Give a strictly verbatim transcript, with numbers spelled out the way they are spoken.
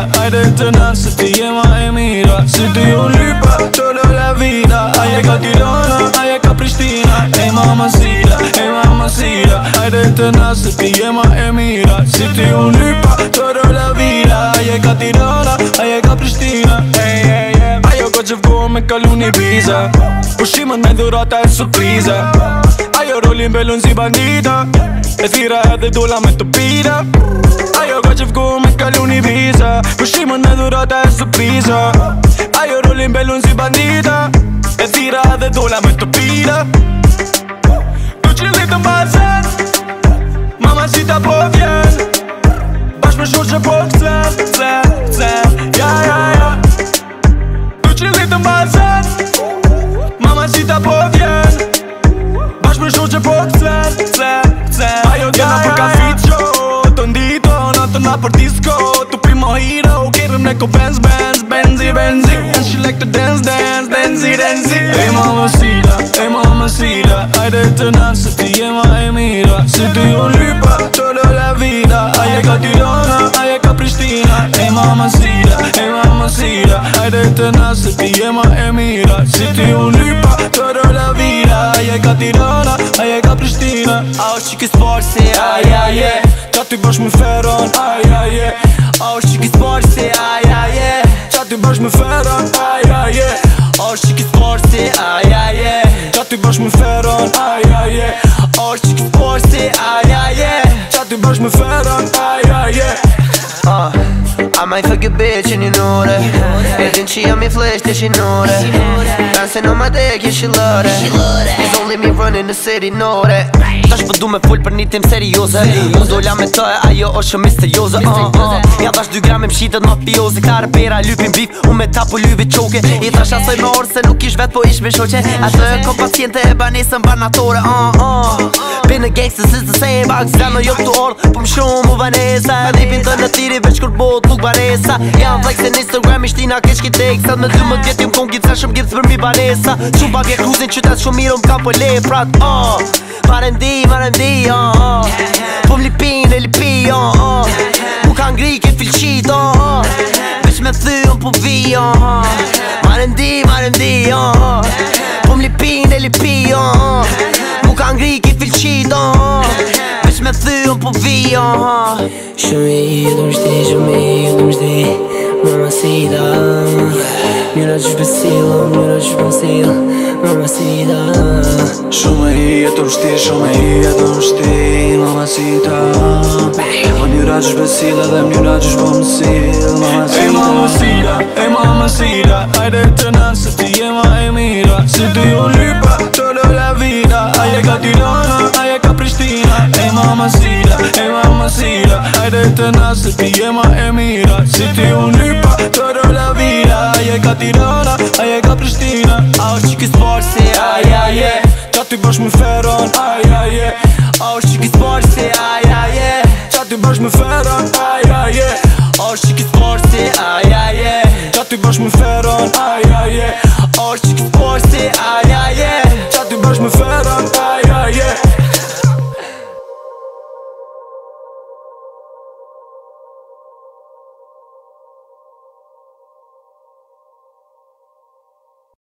hajde të na se ti je ma e mira. Si ti u lypa, tolo la vida. Aje ka Tirana, aje ka Prishtina. Ej mamacita, ej mamacita, hajde të na se ti je ma e mira. Si ti u lypa, tolo la vida. Aje ka Tirana, aje ka Prishtina. Ej, ej, ej. Ajo ko që vgo me kalu një viza, ushimën me dhurata e surpriza. Ajo rolin belun si bandita, e thira edhe dola me të pira. Ajo ka që vgo me kalu një viza, ushimën me dhurata e surpriza. Ajo rolin belun si bandita, e thira edhe dola me të pira. Tu qillit të mbazën, mamacita po vjen, bash me shur që po këtën, këtën, këtën, ja, ja, ja. Tu qillit të mbazën, mamacita po vjen, bash me shur që po këtën, këtën, këtën. Ajo t'jena për kafiqo, të ndito, natëna për disco. Tu pi mojito, kerëm neko Benz, Benz, Benzi, Benzi. And she like to dance, dance, dancy, dancy. Ej mamacita, ej mamacita, hajde të na se ti je ma e mira. Si ti u lypa, tolo la vida. Aje ka Tirana, aje ka Prishtina. Ej mamacita, ej mamacita, hajde të na se ti je ma e mira. Si ti u lypa, tolo la vida. Aje ka Tirana, aje ka Prishtina. A është që kësë parë se aj, aj, aj, qa ty bësh me feron, aj, aj, aj. A është që kësë parë se aj, aj, aj, qa ty bësh me feron, aj, aj, aj. A është që kësë parë se aj, aj, aj, qa ty bësh me feron, aj, aj, aj. A është që kësë parë se aj, aj, aj, qa ty bësh me feron, aj, aj, aj. Uh, I might fuck your bitch and you know that. E din që jam I flesh të shinore. Dancing on my dick, yeah she love that. It's only me running the city, know that. Tash po du me full për një tim serioze. Unë dolla me të e ajo është shumë misterioze. uh, uh. Ja dash dy gram e mshitet mafioze. Kare pera, lypin bif, unë me tapu lyve qoke. I thash asoj me orë se nuk ish vet po ish me shoqe. Atë e kom paciente e banesën banatore. uh, uh. Been a gangster since the same box. Zano jo këtu orë, po më shumë u vanesa. Nipin të në tiri veç kur bot nuk baresa. Jam flex në Instagram, ishtina kesh ki tekstat. Me dy më djet jom kon gjithë shumë gjithë për mi balesa. Shumë pa vje kruzin qytet shumë mirë më ka po leprat. uh. Marendi, marendi, uh, uh. Po m'lipin e lipi, uh, uh. Mu ka ngri ke filqit, uh, uh. Veç me thyën po vi, uh, uh. Marendi, marendi, uh, uh. Po m'lipin e lipi, uh, uh. Mu ka ngri ke filqit, uh, uh. Veç me thyën po vi, uh, uh. Shumë I du mshti, shumë I du mshti, mamacita. Mjëra që shpesila, mjëra që shpesila, mamacita. Shumë I du mshti, shumë I du mshti, mamacita. Mjëra që shpesila dhe mjëra që shpesila, mamacita. Ej mamacita, ej mamacita, hajde të na se ti je ma e mira. Si ti u lypa, tolo la vida. Aje ka Tirana, aje ka Prishtina. Ej mamacita, ej mamacita, hajde të na se ti je ma e mira. Si ti u lypa, tolo la vida. Aje ka Tirana, aje ka Prishtina. A është që kësë parë se aj, aj, aj, qa ty bësh me feron, aj